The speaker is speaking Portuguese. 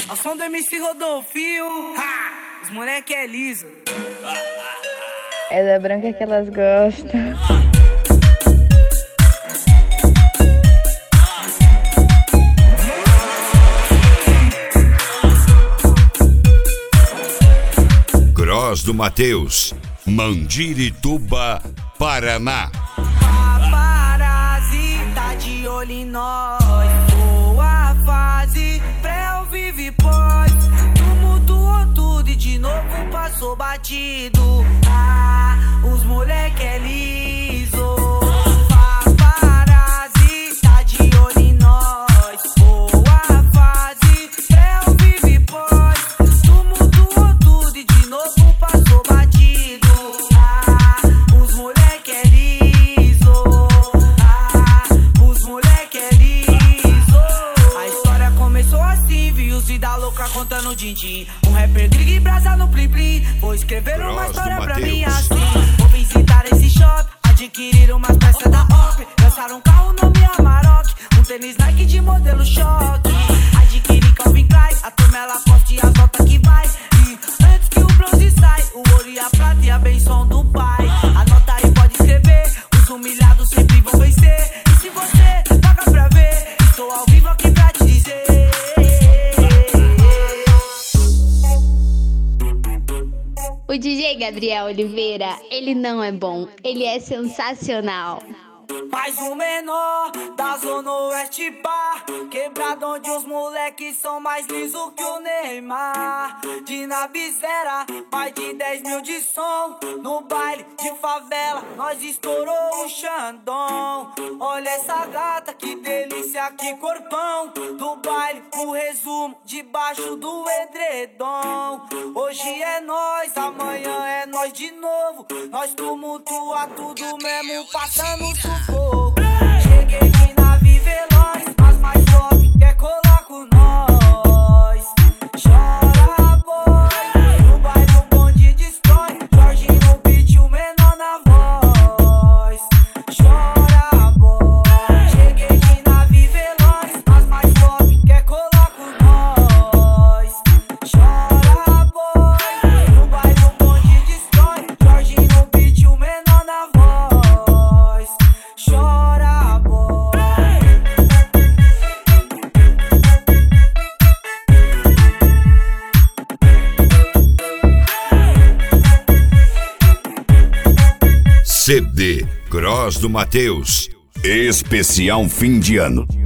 Ao som do MC Rodolfinho, os moleque é liso. É da branca que elas gostam. Cross do Mateus, Mandirituba, Paraná. Paparazzi tá de olho em nós. Boa fase, pré ou vive pós. Tumultuou tudo e de novo passou batido. Os moleque é liso. Paparazzi tá de olho em nós. Boa fase, pré ou vive pós. Tumultuou tudo e de novo passou batido. Os moleque é liso. Os moleque é liso. A história começou assim, viu os vida louca contando din-din. Um rapper grig e brasa no plim-plim. Vou escrever uma história pra mim assim. Vou visitar esse shopping, adquirir umas peças da OP. Lançar um carro nome Amarok, um tênis Nike de modelo choque. Adquirir Calvin Klein, a turma ela poste e as notas que vai. E antes que o bronze sai, o ouro e a prata e a benção do pai. Anota aí, pode escrever, os humilhados sempre vão vencer. E se você paga pra ver, estou ao vivo aqui pra te dizer. O DJ Gabriel Oliveira, ele não é bom, ele é sensacional. Mais um menor da Zona Oeste, pá. Quebrado onde os moleques são mais lisos que o Neymar. De Nabizera, mais de 10 mil de som. No baile de favela, nós estourou o Xandão. Olha essa gata, que delícia, que corpão. Do baile, o resumo, debaixo do edredom. Hoje é nós, amanhã é nós de novo. Nós tumultua tudo mesmo, passando sufoco. Cheguei de nave veloz, mas mais top quer colar com nós. Chora, boy, no baile o bonde destrói. Jorge no beat, o menor na voz. Chora, boy. Cheguei de nave veloz, mas mais top quer colar com nós. Chora, boy, no baile o bonde destrói. Jorge no beat, o menor na voz. Chora, boy. CD Cross do Mateus, especial fim de ano.